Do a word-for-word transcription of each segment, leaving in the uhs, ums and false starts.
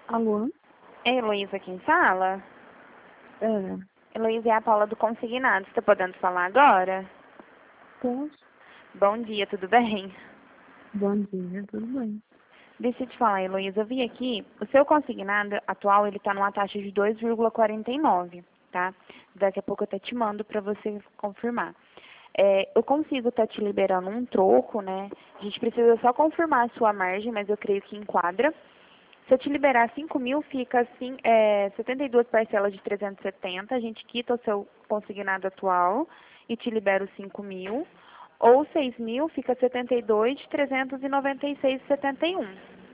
Alô? É Heloísa quem fala? É, Heloísa é a Paula do Consignado. Você está podendo falar agora? posso? Bom dia, tudo bem? Bom dia, tudo bem? Deixa eu te falar, Heloísa, eu vi aqui, o seu consignado atual, ele está numa taxa de dois vírgula quarenta e nove, tá? Daqui a pouco eu até te mando para você confirmar. É, eu consigo estar te liberando um troco, né? A gente precisa só confirmar a sua margem, mas eu creio que enquadra. Se eu te liberar cinco mil, fica assim, é, setenta e duas parcelas de trezentos e setenta, a gente quita o seu consignado atual e te libera os cinco mil. Ou seis mil, fica setenta e dois de trezentos e noventa e seis e setenta e um.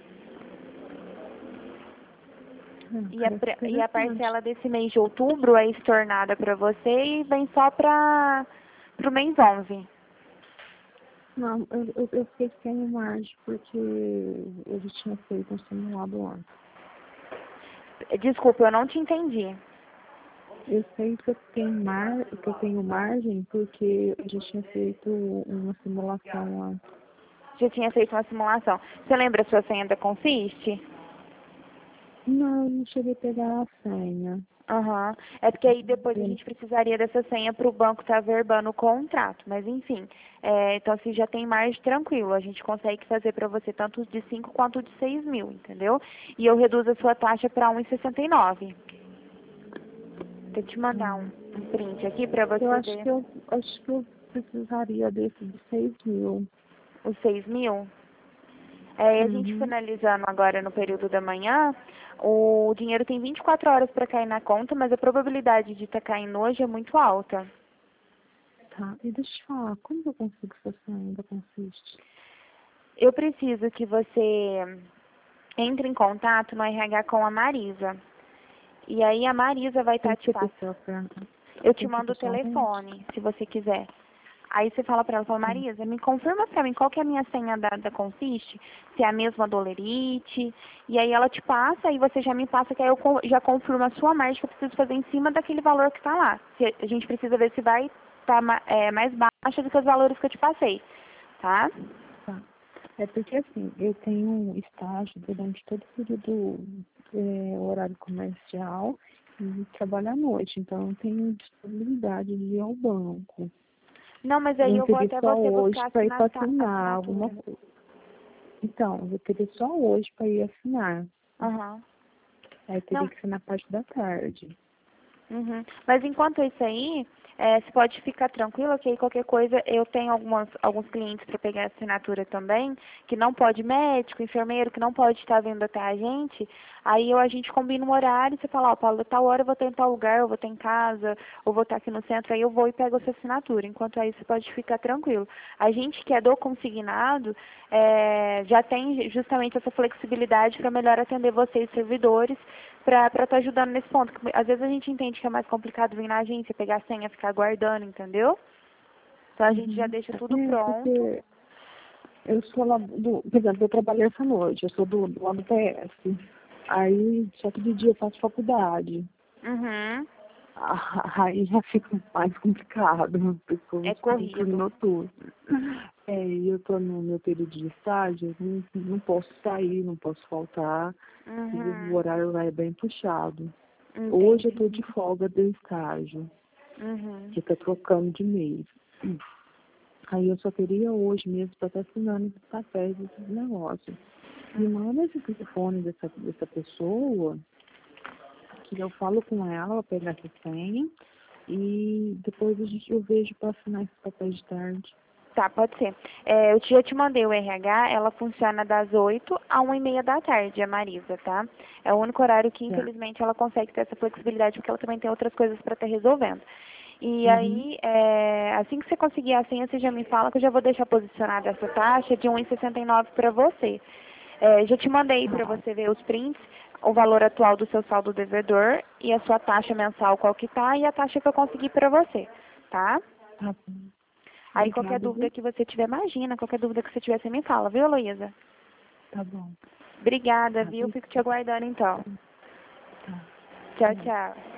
Ah, E a, parece pre- e a interessante. parcela desse mês de outubro é estornada para você e vem só para o mês onze. Não, eu, eu, eu fiquei sem margem porque eu já tinha feito um simulado antes. Desculpa, eu não te entendi. Eu sei que eu tenho, mar, que eu tenho margem porque eu já tinha feito uma simulação antes. Já tinha feito uma simulação. Você lembra a sua senha da Consiste? Não, eu não cheguei a pegar a senha. Aham. É porque aí depois a Eu- gente precisaria dessa senha para o banco estar verbando o contrato. Mas enfim, é, então se já tem margem, tranquilo. A gente consegue fazer para você tanto de cinco quanto de seis mil, entendeu? E eu reduzo a sua taxa para um vírgula sessenta e nove. Vou te mandar um, hum, um print aqui para eu você acho ver que eu acho que eu precisaria desse de seis mil. os seis mil. É, a gente Uhum. finalizando agora no período da manhã, o dinheiro tem vinte e quatro horas para cair na conta, mas a probabilidade de estar caindo hoje é muito alta. Tá, e deixa eu te falar, como eu consigo essa senha ainda consiste? Eu preciso que você entre em contato no R H com a Marisa. E aí a Marisa vai Tem estar que te ser passando. pessoa pra, Eu te tem que ser mando o pessoalmente? telefone, se você quiser. Aí você fala pra ela, fala, Sim. Marisa, me confirma pra mim qual que é a minha senha da, da Consiste, se é a mesma do Olerite. E aí ela te passa, aí você já me passa, que aí eu con- já confirmo a sua margem que eu preciso fazer em cima daquele valor que tá lá. Se- A gente precisa ver se vai estar mais baixa do que os valores que eu te passei, tá? Tá. É porque assim, eu tenho um estágio durante todo o período é, horário comercial e trabalho à noite, então eu não tenho disponibilidade de ir ao banco. Não, mas Eu aí não eu vou teria até só você hoje buscar para ir para assinata- assinar alguma assinatura. coisa. Então, eu teria só hoje para ir assinar. Aham. Aí teria Não, que ser na parte da tarde. uhum. Mas enquanto isso aí, é, você pode ficar tranquila que aí qualquer coisa, eu tenho algumas, alguns clientes para pegar assinatura também, que não pode médico, enfermeiro, que não pode estar vindo até a gente, aí eu, a gente combina um horário, você fala, ó, Paulo, tal hora eu vou estar em tal lugar, eu vou estar em casa, ou vou estar aqui no centro, aí eu vou e pego a sua assinatura. Enquanto aí você pode ficar tranquilo. A gente que é do consignado, é, já tem justamente essa flexibilidade para melhor atender vocês, servidores, para estar ajudando nesse ponto. Às vezes a gente entende que é mais complicado vir na agência, pegar a senha, ficar guardando, entendeu? Então a gente já Uhum. deixa tudo É, pronto. porque eu sou lá do, por exemplo, eu trabalhei essa noite, eu sou do, do lá do P S. Aí, só que de dia eu faço faculdade. Uhum. Ah, aí já fica mais complicado, É pessoas com turno corrido. noturno. É, e eu tô no meu período de estágio, não, não posso sair, não posso faltar, e o Uhum. horário lá é bem puxado. Hoje eu Entendi. tô de folga do estágio, Uhum. que tá trocando de mês. Aí eu só queria hoje mesmo para estar assinando esses papéis, esses negócios. Me manda esse telefone dessa, dessa pessoa, que eu falo com ela, ela pegar essa senha, e depois a gente, eu vejo para assinar esses papéis de tarde. Tá, pode ser. É, eu te- já te mandei o R H, ela funciona das oito a uma e meia da tarde, a Marisa, tá? É o único horário que, Tá. infelizmente, ela consegue ter essa flexibilidade, porque ela também tem outras coisas para estar resolvendo. E Uhum. aí, é, assim que você conseguir a senha, você já me fala que eu já vou deixar posicionada essa taxa de um vírgula sessenta e nove para você. É, já te mandei para Tá, você ver os prints, o valor atual do seu saldo devedor e a sua taxa mensal qual que tá e a taxa que eu consegui para você, tá? tá bom. Aí qualquer Obrigada, dúvida viu? que você tiver, imagina, qualquer dúvida que você tiver, você me fala, viu, Heloísa? Tá bom. Obrigada, Tá, viu? viu? Fico te aguardando então. Tá. Tchau, Tchau. tchau.